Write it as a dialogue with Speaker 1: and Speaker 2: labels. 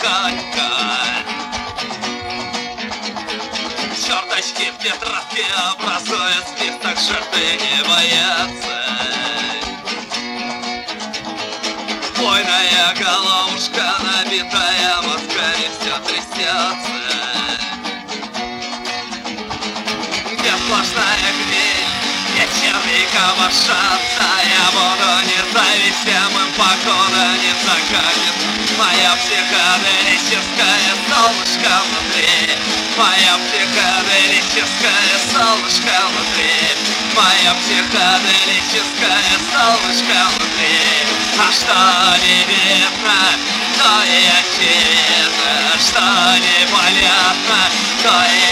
Speaker 1: тихонько. Черточки в тетрадке образуют список, жертвы не боятся. Буйная головушка, набитая мозгами, все трясется. Где сплошная гниль, где черви копошатся, я буду независимым, покуда не закатит моя психоделическая солнышко внутри. Моя психоделическая солнышко внутри. Моя психоделическая солнышко внутри. А что не видно, то и очевидно. Что непонятно, то и